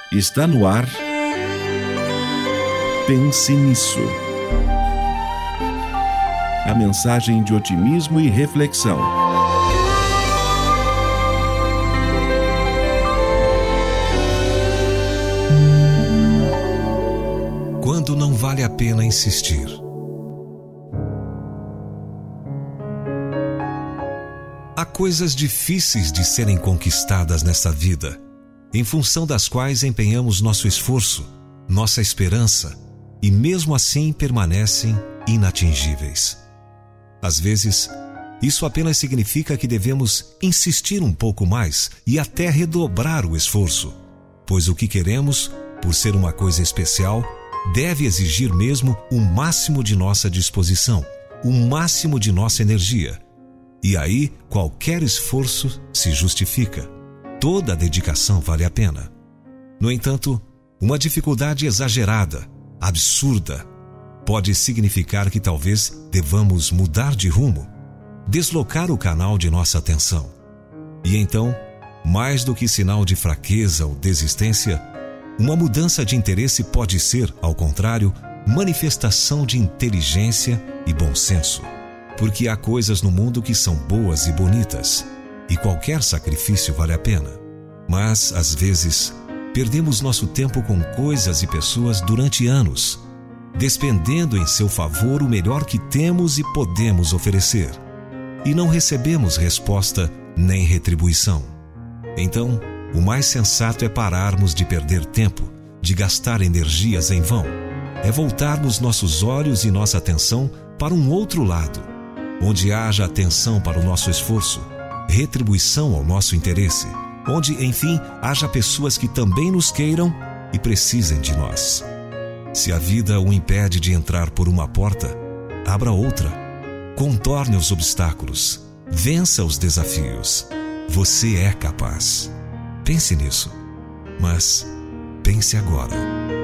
Está no ar. Pense nisso. A mensagem de otimismo e reflexão. Quando não vale a pena insistir. Há coisas difíceis de serem conquistadas nesta vida, em função das quais empenhamos nosso esforço, nossa esperança, e mesmo assim permanecem inatingíveis. Às vezes, isso apenas significa que devemos insistir um pouco mais e até redobrar o esforço, pois o que queremos, por ser uma coisa especial, deve exigir mesmo o máximo de nossa disposição, o máximo de nossa energia. E aí, qualquer esforço se justifica. Toda a dedicação vale a pena. No entanto, uma dificuldade exagerada, absurda, pode significar que talvez devamos mudar de rumo, deslocar o canal de nossa atenção. E então, mais do que sinal de fraqueza ou desistência, uma mudança de interesse pode ser, ao contrário, manifestação de inteligência e bom senso. Porque há coisas no mundo que são boas e bonitas, e qualquer sacrifício vale a pena. Mas, às vezes, perdemos nosso tempo com coisas e pessoas durante anos, despendendo em seu favor o melhor que temos e podemos oferecer, e não recebemos resposta nem retribuição. Então, o mais sensato é pararmos de perder tempo, de gastar energias em vão. É voltarmos nossos olhos e nossa atenção para um outro lado, onde haja atenção para o nosso esforço, retribuição ao nosso interesse, onde, enfim, haja pessoas que também nos queiram e precisem de nós. Se a vida o impede de entrar por uma porta, abra outra. Contorne os obstáculos, vença os desafios. Você é capaz. Pense nisso, mas pense agora.